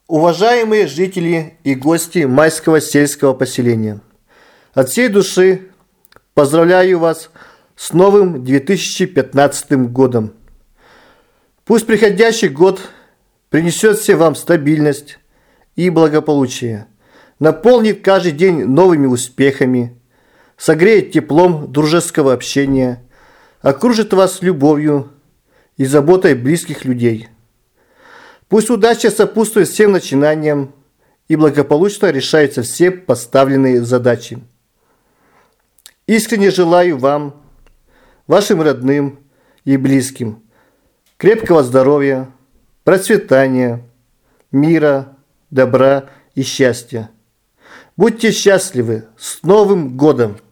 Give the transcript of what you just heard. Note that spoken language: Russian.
Уважаемые жители и гости Майского сельского поселения, от всей души поздравляю вас с новым 2015 годом. Пусть приходящий год принесет всем вам стабильность и благополучие, наполнит каждый день новыми успехами, согреет теплом дружеского общения, окружит вас любовью и заботой близких людей. Пусть удача сопутствует всем начинаниям и благополучно решаются все поставленные задачи. Искренне желаю вам, вашим родным и близким крепкого здоровья, процветания, мира, добра и счастья. Будьте счастливы! С Новым годом!